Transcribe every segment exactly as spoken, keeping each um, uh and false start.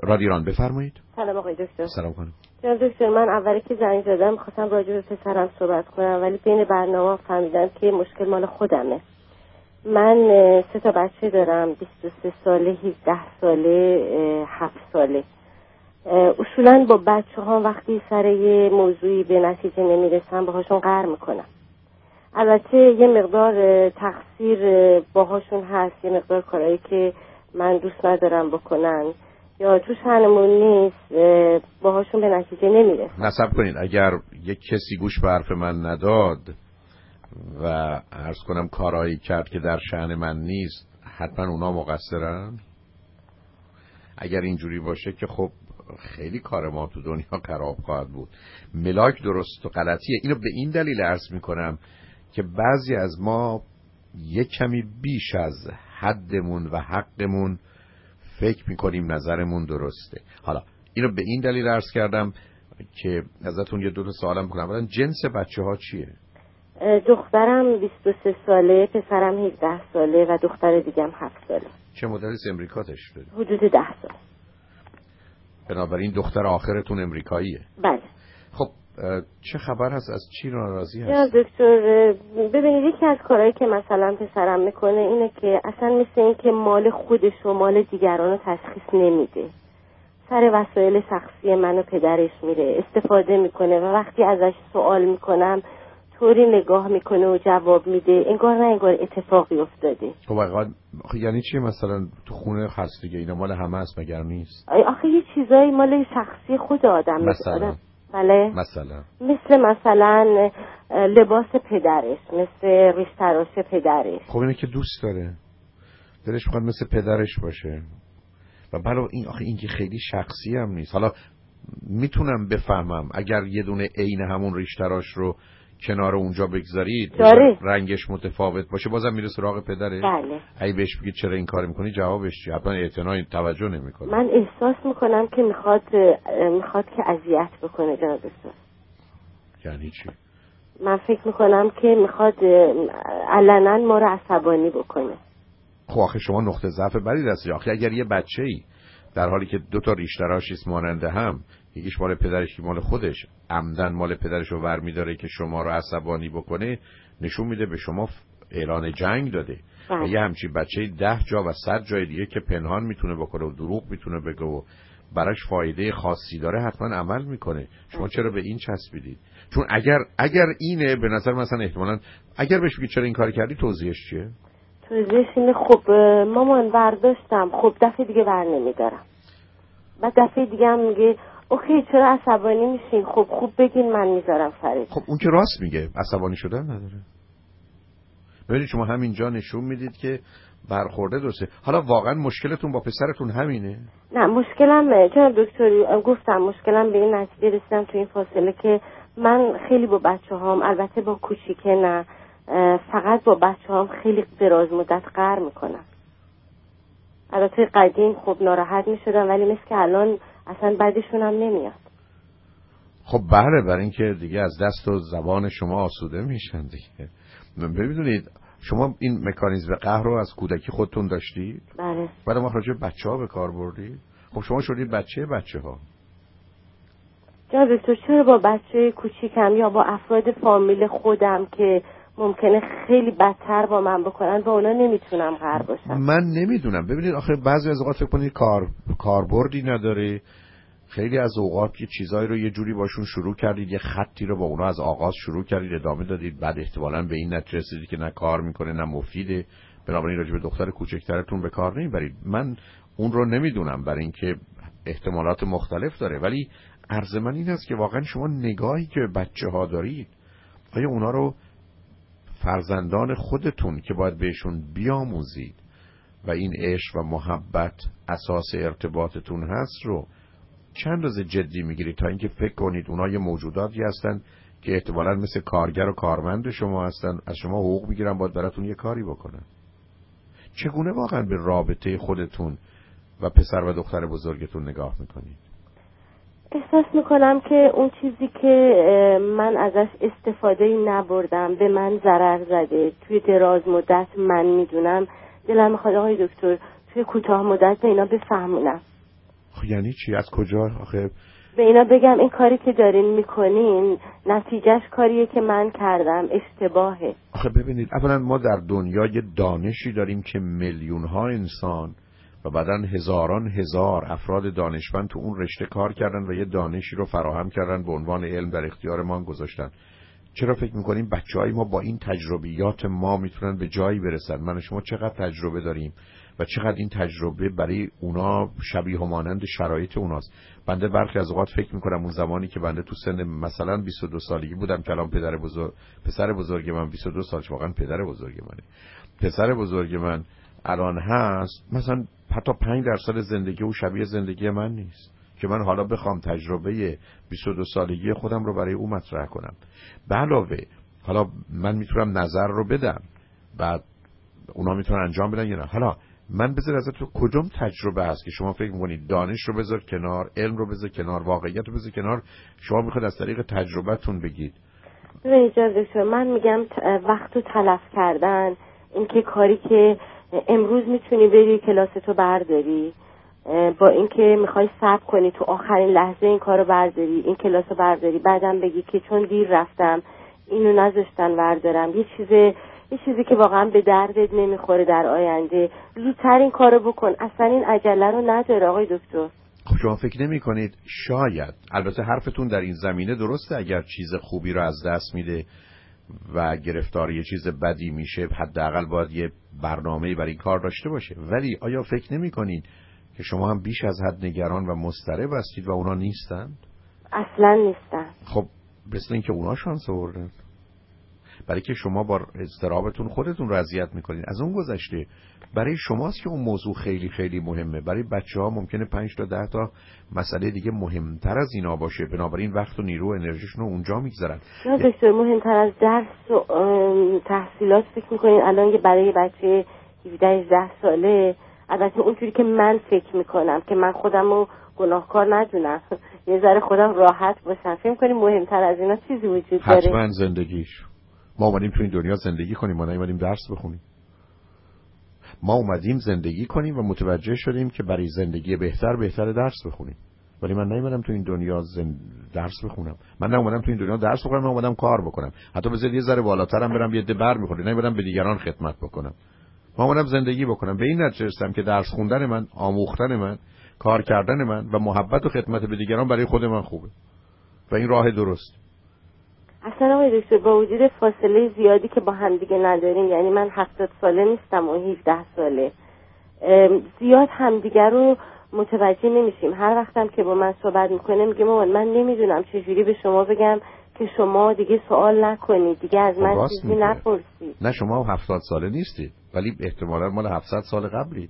رادیران بفرمایید. سلام آقای دکتر. سلام خانم. جناب دکتر، من اولی که زنگ زدم می‌خواستم راجع به پسرم صحبت کنم، ولی بین برنامه فهمیدم که مشکل مال خودمه. من سه تا بچه دارم، بیست و سه ساله، هجده ساله، هفت ساله. اصولاً با بچه‌ها وقتی سر یه موضوعی به نتیجه نمیرسم باهاشون قهر میکنم. البته یه مقدار تقصیر باهاشون هست، یه مقدار کارهایی که من دوست ندارم بکنن یا تو شأنمون نیست باهاشون به نتیجه نمیرسم. نصب کنید اگر یک کسی گوش به حرف من نداد و عرض کنم کارهایی کرد که در شأن من نیست، حتما اونا مقصرن. اگر اینجوری باشه که خب خیلی کار ما تو دنیا خراب خواهد بود. ملاک درست و غلطیه. اینو به این دلیل عرض میکنم که بعضی از ما یک کمی بیش از حدمون و حقمون فکر میکنیم نظرمون درسته. حالا اینو به این دلیل عرض کردم که ازتون یه دو تا سوالم کنم. اولا جنس بچه ها چیه؟ دخترم بیست و سه ساله، پسرم هجده ساله و دختر دیگم هفت ساله. چه مدل امریکاتش داری؟ حدود ده سال. بنابراین دختر آخرتون امریکاییه؟ بله. خب چه خبر هست؟ از چی ناراضی هست؟ یا دکتر ببینید، یکی از کارهایی که مثلا پسرم میکنه اینه که اصلا مثل این که مال خودش و مال دیگران رو تشخیص نمیده. سر وسایل شخصی من و پدرش میره استفاده میکنه و وقتی ازش سوال میکنم طوری نگاه میکنه و جواب میده انگار نه انگار اتفاقی افتاده. خب آقا یعنی چی؟ مثلا تو خونه هست دیگه، اینا مال همه است مگر نیست؟ آخه یه چیزایی مال شخصی خود آدم مثلا آدم. بله. مثلا مثل مثلا لباس پدرش، مثل ریش تراش پدرش. خب اینه که دوست داره، دلش میخواد مثل پدرش باشه و بله این آخه این که خیلی شخصی هم نیست. حالا میتونم بفهمم اگر یه دونه عین همون ریش تراش رو کنار اونجا بگذارید رنگش متفاوت باشه بازم میره سراغ پدره. بله. اگه بهش بگید چرا این کار میکنی جوابش چی؟ حتما اعتنا توجه نمیکنه. من احساس میکنم که میخواد میخواد که اذیت بکنه جناب دکتر. یعنی چی؟ من فکر میکنم که میخواد علنا ما رو عصبانی بکنه. خب آخه شما نقطه ضعف بدی دستی. آخه اگر یه بچه‌ای در حالی که دو تا ریش تراشیست ماننده هم، یکیش مال پدرش یکی مال خودش، عمدن مال پدرش رو ور می‌داره که شما رو عصبانی بکنه، نشون میده به شما اعلان جنگ داده. و یه همچین بچه‌ای ده جا و صد جای دیگه که پنهان میتونه بکنه و دروغ میتونه بگه و براش فایده خاصی داره حتما عمل میکنه. شما چرا به این چسبیدید؟ چون اگر اگر اینه به نظر مثلا احتمالاً اگر بهش بگید چرا این کار کردی توضیحش چیه؟ توضیحش اینه خب مامان برداشتم، خب دفعه دیگه بر نمیدارم. بعد دفعه دیگه هم میگه اوکی چرا عصبانی میشین؟ خب خوب بگین من میذارم سرت. خب اون که راست میگه، عصبانی شدن نداره. ببینید شما همینجا نشون میدید که برخورده درسته. حالا واقعا مشکلتون با پسرتون همینه؟ نه مشکلم چون دکتر گفتم مشکلم به این نتیجه رسیدم تو این فاصله که من خیلی با بچه هام، البته با کوچیکه نه، فقط با بچه هام خیلی دراز مدت قهر میکنم. البته قدیم خب ناراحت میشدم ولی مثل که الان اصلا بعدشون هم نمیاد. خب بله، برای اینکه دیگه از دست و زبان شما آسوده میشن دیگه. ببینید شما این مکانیزم قهر رو از کودکی خودتون داشتید؟ بله. بعد ما راجع به بچه‌ها به کار بردید. خب شما شدید بچه بچه‌ها. جناب دکتر چرا با بچه کوچیکم یا با افراد فامیل خودم که ممکنه خیلی بدتر با من بکنن با اونا نمیتونم قهر باشم؟ من نمیدونم. ببینید آخه بعضی از اوقات فکر کنید کار کاربردی نداره. خیلی از اوقات یه چیزایی رو یه جوری باشون شروع کردید، یه خطی رو با اونا از آغاز شروع کردید ادامه دادید، بعد احتمالاً به این نتیجه رسیدید که نه کار میکنه نه مفیده، بنابراین راجع به دختر کوچکترتون به کار نمیبرید. من اون رو نمیدونم برای اینکه احتمالات مختلف داره، ولی عرض من این است که واقعا شما نگاهی که بچه ها دارید آیا اونا رو فرزندان خودتون که باید بهشون بیاموزید و این عشق و محبت اساس ارتباطتون هست رو چند روز جدی میگیرید تا اینکه فکر کنید اونا یه موجوداتی هستن که احتمالاً مثل کارگر و کارمند شما هستن، از شما حقوق میگیرن باید براتون یه کاری بکنن؟ چگونه واقعا به رابطه خودتون و پسر و دختر بزرگتون نگاه میکنید؟ احساس میکنم که اون چیزی که من ازش استفاده نبردم به من ضرر زده توی دراز مدت. من میدونم دلم میخواد آقای دکتر توی کوتاه مدت به اینا بفهمونم. خب یعنی چی؟ از کجا آخه به اینا بگم این کاری که دارین میکنین نتیجهش کاریه که من کردم اشتباهه؟ آخه ببینید، اولا ما در دنیا یه دانشی داریم که میلیون ها انسان و بعداً هزاران هزار افراد دانشمند تو اون رشته کار کردن و یه دانشی رو فراهم کردن به عنوان علم در اختیار ما گذاشتن. چرا فکر میکنیم بچهای ما با این تجربیات ما میتونن به جایی برسن؟ من و شما چقدر تجربه داریم و چقدر این تجربه برای اونا شبیه و مانند شرایط اوناست. بنده برخی از اوقات فکر میکنم اون زمانی که بنده تو سن مثلا بیست و دو سالگی بودم که الان پدر بزرگ پسر بزرگ من بیست و دو سالش واقعا پدر بزرگ منه، پسر بزرگ من الان هست، مثلا حتی پنج درصد زندگی او شبیه زندگی من نیست که من حالا بخوام تجربه بیست و دو سالگی خودم رو برای او مطرح کنم. به علاوه حالا من میتونم نظر رو بدم، بعد اونا میتونن انجام بدن یا نه. حالا من بذار ازت تو کدوم تجربه هست که شما فکر میکنید دانش رو بذار کنار، علم رو بذار کنار، واقعیت رو بذار کنار، شما میخواید از طریق تجربتون بگید؟ اجازه دکتر، من میگم وقت رو تلف کردن، این که کاری که امروز میتونی بری کلاستو برداری، با اینکه میخوای صبر کنی تو آخرین لحظه این کارو برداری، این کلاسو برداری، بعدم بگی که چون دیر رفتم اینو نذاشتن بردارم، یه چیز یه چیزی که واقعا به دردت نمیخوره در آینده، زودتر این کارو بکن. اصلا این عجله رو نداره آقای دکتر. خب شما فکر نمی کنید شاید، البته حرفتون در این زمینه درسته، اگر چیز خوبی رو از دست میده و گرفتار یه چیز بدی میشه حداقل باید یه برنامه‌ای برای این کار داشته باشه، ولی آیا فکر نمی کنید که شما هم بیش از حد نگران و مضطرب هستید و اونا نیستن؟ اصلا نیستن. خب مثل این که اونا شانس آوردن، برای که شما با اضطرابتون خودتون رو اذیت میکنید. از اون گذشته برای شماست که اون موضوع خیلی خیلی مهمه، برای بچه‌ها ممکنه پنج تا ده تا مسئله دیگه مهمتر از اینا باشه، بنابراین وقت و نیرو و انرژیشون رو اونجا میگذارن. نه دکتر، مهمتر از درس و تحصیلات فکر میکنین الان که برای بچه هفده هجده ساله، البته اونجوری که من فکر میکنم که من خودم رو گناهکار ندونم، یه ذره خودم راحت باشم، فکر میکنیم مهمتر از اینا چیزی وجود داره؟ حتما زندگیش. ما اومدیم تو این دنیا زندگی کنیم، ما نیومدیم درس بخونیم. ما اومدیم زندگی کنیم و متوجه شدیم که برای زندگی بهتر بهتر درس بخونیم. ولی من نیومدم تو این دنیا زن... درس بخونم. من نیومدم تو این دنیا درس بخونم، من اومدم کار بکنم. حتی بذار یه ذره بالاترم برم، یه ده بر میخوره، نیومدم به دیگران خدمت بکنم. من اومدم زندگی بکنم. به این نتیجه رسیدم که درس خوندن من، آموختن من، کار کردن من و محبت و خدمت به دیگران برای خود من خوبه و این راه درست. اصلا آقای دکتر با وجود فاصله زیادی که با هم دیگه نداریم، یعنی من هفتاد ساله نیستم و هفده ساله، زیاد همدیگه رو متوجه نمیشیم. هر وقتم که با من صحبت میکنه میگه مامان من نمیدونم چجوری به شما بگم که شما دیگه سوال نکنید، دیگه از من چیزی نپرسید. نه شما هفتاد ساله نیستید، ولی احتمالاً مال هفتصد سال قبلید.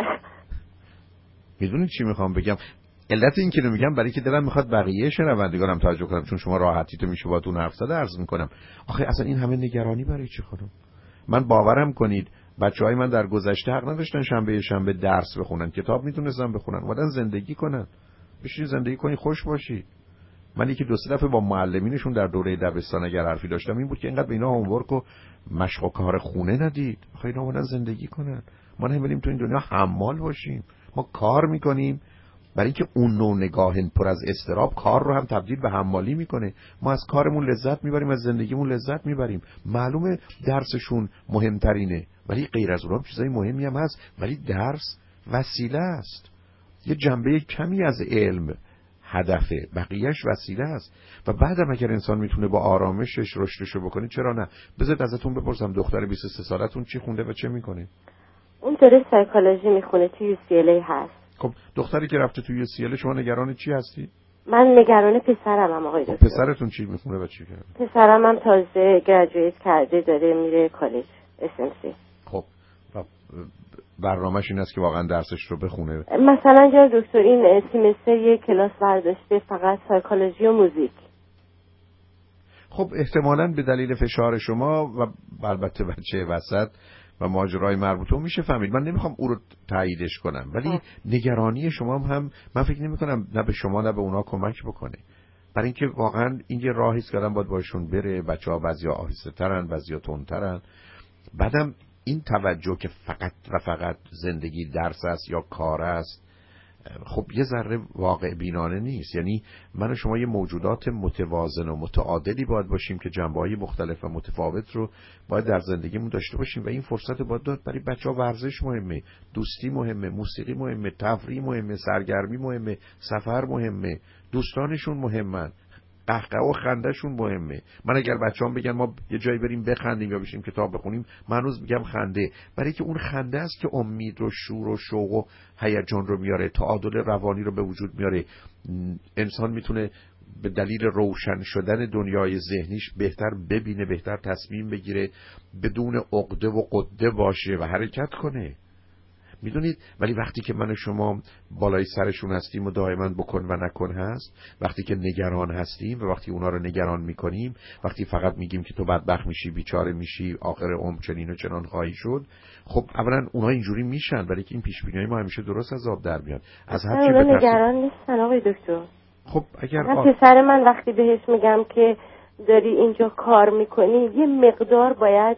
میدونید چی میخوام بگم؟ علت این که نمیگم برای که دلم میخواد بقیه شنوندگانم توجه کنم، چون شما راحتیتو میشه باهاتون حرف زد عرض میکنم. آخه اصلا این همه نگرانی برای چی خانم؟ من باورم کنید بچهای من در گذشته حق نداشتن شنبه شنبه درس بخونن، کتاب میتونستن بخونن، اومدن زندگی کنن. بشین زندگی کنی، خوش باشی. من یکی دو سه دفعه با معلمینشون در دوره دبستان اگر حرفی داشتم این بود که اینقدر به اینا هومورک و مشق و کار خونه ندید. آخه اینا اومدن زندگی کنن. ما نمی‌بینیم تو این دنیا حمال باشیم. ما کار میکنیم برای اینکه اون نوع نگاه پر از اضطراب کار رو هم تبدیل به حمالی میکنه. ما از کارمون لذت میبریم، از زندگیمون لذت میبریم. معلومه درسشون مهمترینه، ولی غیر از اونها چیزای مهمی هم هست، ولی درس وسیله است. یه جنبه کمی از علم هدفه، بقیهش وسیله است. و بعدم اگر انسان میتونه با آرامشش رشدشو بکنه چرا نه؟ بذارید ازتون بپرسم دختر بیست و سه سالتون چی خونده و چه میکنه؟ اون داره سایکولوژی میخونه، توی یو سی ال ای هست. خب دختری که رفته توی یو سی ال شما نگران چی هستی؟ من نگران پسرم هم آقای دکتر. پسرتون چی میخونه و چی کرده؟ پسرم هم تازه گریجویت کرده، داره میره کالج اس ام سی. خب برنامه‌ش این است که واقعا درسش رو بخونه؟ مثلا جا دکتر این سیمستر یک کلاس برداشته فقط سایکولوژی و موزیک. خب احتمالاً به دلیل فشار شما و البته بچه وسط و ماجرای مربوطه میشه فهمید. من نمیخوام او رو تاییدش کنم، ولی آه. نگرانی شما هم من فکر نمی‌کنم نه به شما نه به اونا کمک بکنه، برای اینکه واقعا این یه راهی است که آدم باید باشون بره. بچه‌ها بعضیا آهسته‌ترن، بعضیا تندترن. بعدم این توجه که فقط و فقط زندگی درس است یا کار است خب یه ذره واقع بینانه نیست. یعنی من و شما یه موجودات متوازن و متعادلی باید باشیم که جنبه‌های مختلف و متفاوت رو باید در زندگیمون داشته باشیم و این فرصت رو باید داد. برای بچه‌ها ورزش مهمه، دوستی مهمه، موسیقی مهمه، تفریح مهمه، سرگرمی مهمه، سفر مهمه، دوستانشون مهمن، قهقه و خندهشون مهمه. من اگر بچه‌ام بگن ما یه جایی بریم بخندیم یا بشیم کتاب بخونیم، من هنوز میگم خنده، برای که اون خنده است که امید و شور و شوق و هیجان رو میاره، تعادل روانی رو به وجود میاره. انسان میتونه به دلیل روشن شدن دنیای ذهنیش بهتر ببینه، بهتر تصمیم بگیره، بدون عقده و قده باشه و حرکت کنه. میدونید؟ ولی وقتی که من و شما بالای سرشون هستیم و دائما بکن و نکن هست، وقتی که نگران هستیم و وقتی اونا رو نگران میکنیم، وقتی فقط میگیم که تو بدبخت میشی، بیچاره میشی، آخر عمر چنین و چنان خواهی شد، خب اولا اونا اینجوری میشن، برای که این پیش بینی‌های ما همیشه درست از آب در میاد. از هر چی بترسیم. نگران نیستن آقای دکتر. خب اگر آ... پسر من وقتی بهش میگم که داری اینجا کار میکنی یه مقدار باید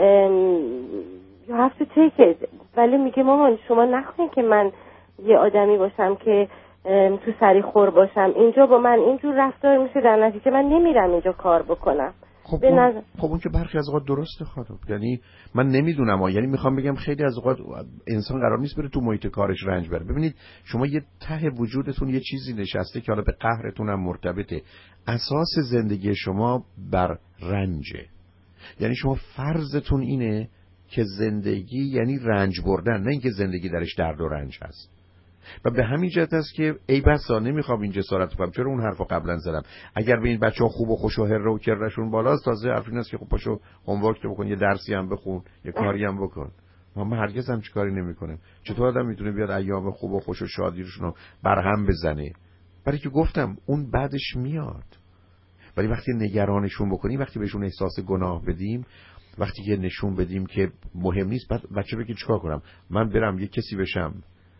you have to take it، ولی میگه مامان شما نخواهید که من یه آدمی باشم که تو سری خور باشم، اینجا با من اینجور رفتار میشه، در نتیجه من نمیرم اینجا کار بکنم. خب اون, نظر... خب اون که برخی از اوقات درسته خانم، یعنی من نمیدونم، یعنی میخوام بگم خیلی از اوقات انسان قرار نیست بره تو محیط کارش رنج بره. ببینید شما یه ته وجودتون یه چیزی نشسته که حالا به قهرتون هم مرتبطه، اساس زندگی شما بر رنجه. یعنی شما فرضتون اینه که زندگی یعنی رنج بردن، نه اینکه زندگی درش درد و رنج هست. و به همین جهت است که ای بسا نمیخوام این جسارت کنم، چرا اون حرفو قبلا زدم، اگر به این بچه‌ها خوب و خوش و هره و کرشون بالاست، تازه حرف این است که خب پاشو هومورک بکن، یه درسی هم بخون، یه کاری هم بکن. ما هرگز هم چیکاری نمیکنیم. چطور آدم میتونه بیاد ایام خوب و خوش و شادیشون رو برهم بزنه؟ برای که گفتم اون بعدش میاد. ولی وقتی نگرانشون بکنیم، وقتی بهشون احساس گناه بدیم، وقتی که نشون بدیم که مهم نیست، بعد بچه بگه چیکار کنم؟ من برم یه کسی بشم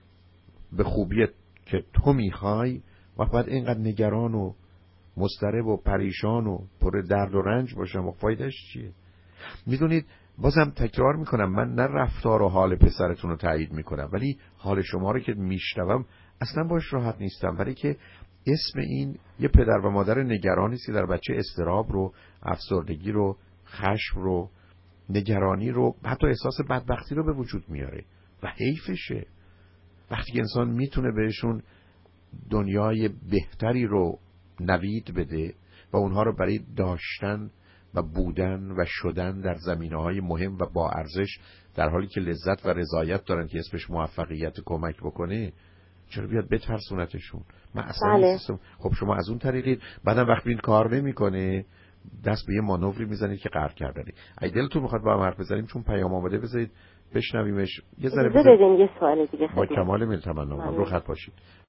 به خوبی که تو میخوای، و بعد اینقدر نگران و مضطرب و پریشان و پر درد و رنج باشم و فایدهش چیه؟ میدونید بازم تکرار میکنم، من نه رفتار و حال پسرتون رو تایید میکنم، ولی حال شما رو که میشنوم اصلا باش راحت نیستم، برای که اسم این یه پدر و مادر نگرانی است که در بچه اضطراب رو، افسردگی رو، خشم رو، نگرانی رو، حتی احساس بدبختی رو به وجود میاره و حیفشه. وقتی که انسان میتونه بهشون دنیای بهتری رو نوید بده و اونها رو برای داشتن و بودن و شدن در زمینه‌های مهم و با ارزش، در حالی که لذت و رضایت دارن که اسمش موفقیت، کمک بکنه، چرا بیاد بترسونتشون؟ من اصلا بله. نیستم. خب شما از اون طریقی بعدم وقتی این کار نمیکنه دست به یه مانوری میزنید که قهر کردنی. اگه دلتون میخواد با هم حرف بزنیم، چون پیام آمده، بذارید بشنویمش. یه ذره بذارید یه سوال دیگه با خدمت. کمال میل تمنا رو خط باشید.